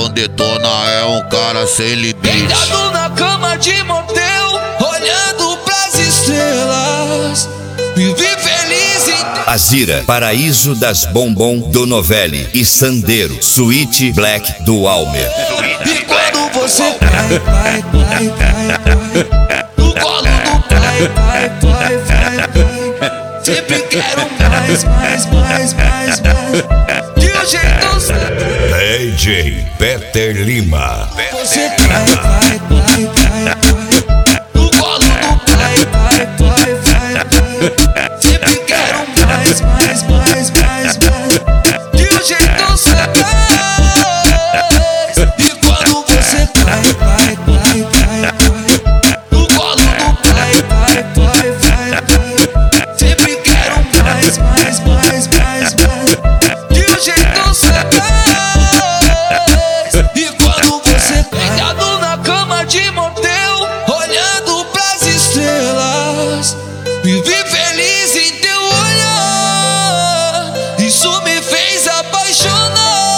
detona é um cara sem limite. Deitado na cama de motel, olhando pras estrelas, vivi feliz em Azira, Paraíso das Bombom do Novelli e Sandero, Suíte Black do Almer. E quando você vai, no colo do pai, sempre quero mais, de um jeito certo. DJ Peter Lima. Você vai, no colo do pai, sempre quero mais, de um jeito certo. E quando você vai, no colo do pai, sempre quero mais, de um jeito certo. E quando você deitado na cama de motel, olhando pras estrelas, vivi feliz em teu olhar, isso me fez apaixonar.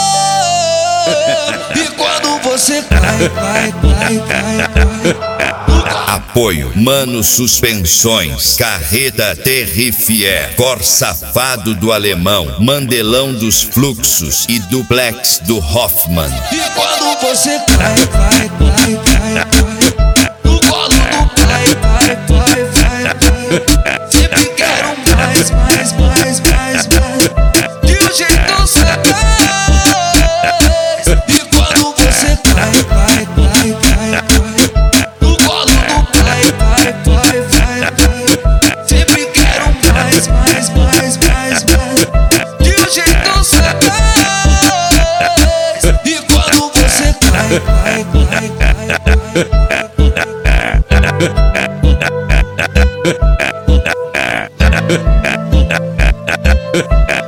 E quando você vai, Apoio Mano Suspensões, Carreta Terrifier, Cor Safado do Alemão, Mandelão dos Fluxos e Duplex do Hoffman. e quando você vai, no colo do pai, sempre quero mais, de um jeito certo. E quando você vai, no colo do pai, sempre quero mais, de um jeito certo. E quando você vai,